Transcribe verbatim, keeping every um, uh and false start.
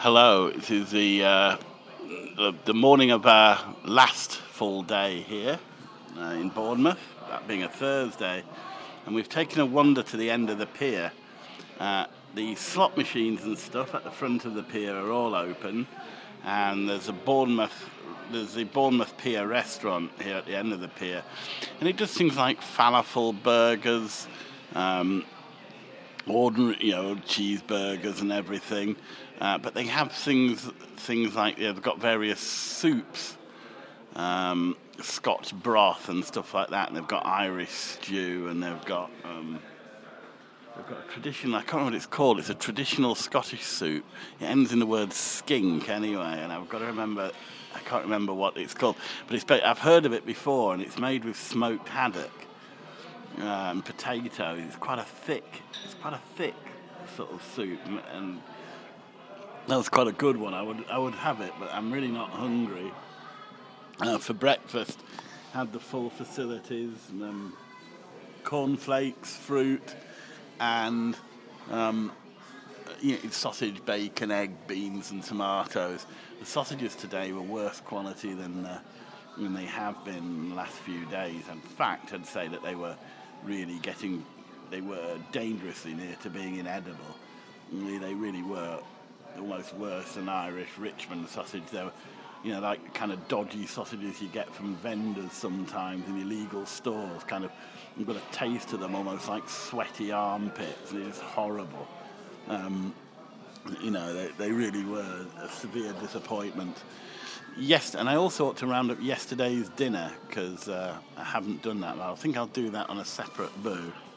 Hello, it is the, uh, the the morning of our last full day here uh, in Bournemouth, that being a Thursday, and we've taken a wander to the end of the pier. Uh, the slot machines and stuff at the front of the pier are all open, and there's a Bournemouth there's the Bournemouth Pier restaurant here at the end of the pier, and it does things like falafel burgers, um, ordinary, you know, cheeseburgers and everything. Uh, but they have things, things like yeah, they've got various soups, um, Scotch broth and stuff like that. And they've got Irish stew, and they've got um, they've got a traditional. I can't remember what it's called. It's a traditional Scottish soup. It ends in the word skink anyway, and I've got to remember. I can't remember what it's called, but it's. I've heard of it before, and it's made with smoked haddock uh, and potatoes. It's quite a thick. It's quite a thick sort of soup, and that was quite a good one. I would I would have it, but I'm really not hungry. Uh, for breakfast, had the full facilities, and, um, cornflakes, fruit, and um, you know, sausage, bacon, egg, beans, and tomatoes. The sausages today were worse quality than uh, than they have been in the last few days. In fact, I'd say that they were really getting, they were dangerously near to being inedible. They really were. Almost worse than Irish Richmond sausage. They were, you know, like kind of dodgy sausages you get from vendors sometimes in illegal stores. Kind of, you've got a taste to them almost like sweaty armpits. They're just horrible. Um, you know, they, they really were a severe disappointment. Yes, and I also ought to round up yesterday's dinner because uh, I haven't done that. But I think I'll do that on a separate boo.